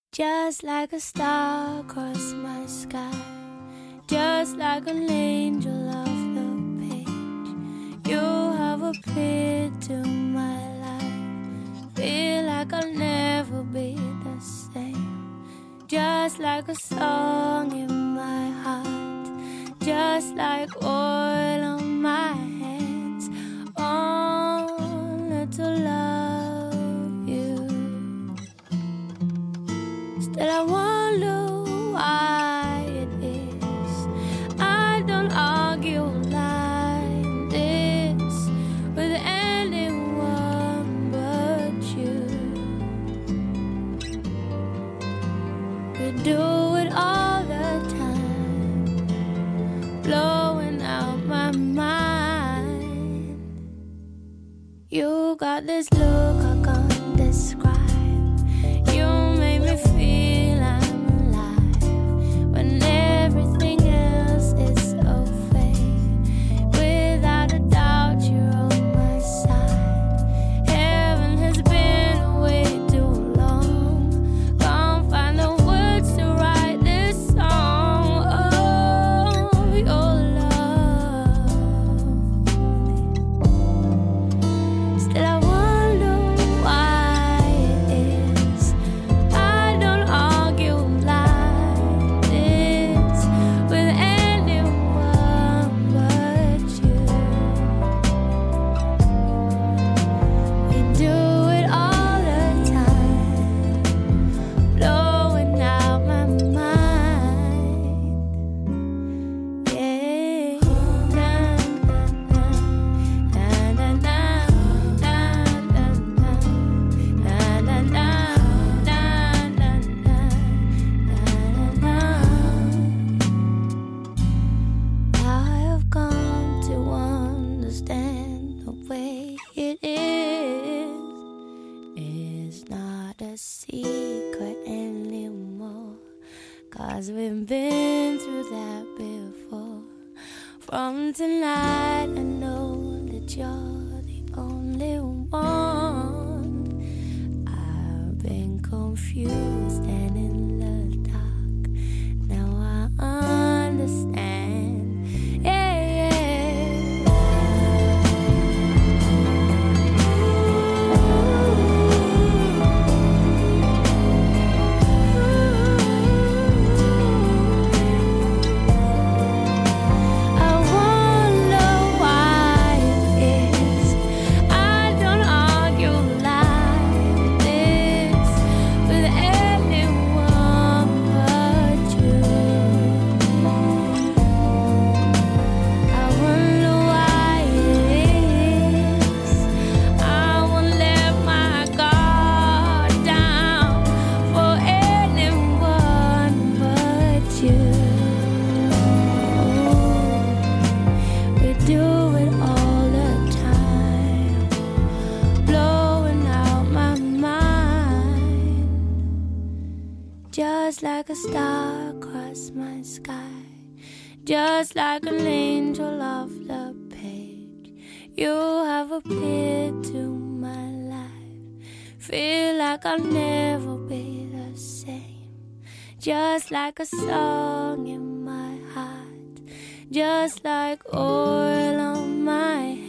Just like a star across my sky, just like an angel off the page, you have appeared to my life. Feel like I'll never be the same. Just like a song in my heart, just like oil on my hands, only to love you. Still I wonder why it is I don't argue like this with anyone but you. We do it all the time, blowing out my mind. You got this look I can't describe. You make me feel I'm alive when everything else is so fake. Without a doubt, you're on my side. Heaven has been away too long. Can't find the words to write this song of your love. Still I wonder why it is I don't argue like this with anyone but you. We do it all the time, blowing out my mind. Yeah. Na, na, na, na, na, na, na, na, na. I have come to understand the way it is. It's not a secret anymore, 'cause we've been through that before. From tonight I know that you're the only one. I've been confused and in the dark. Now I understand. Yeah, I wonder why it is I don't argue like this with anyone but you. I wonder why it is I won't let my guard down for anyone but you. We do it all the time, blowing out my mind. Just like a star across my sky, just like an angel off the page, you have appeared to my life. Feel like I'll never be the same. Just like a song in my heart, just like oil on my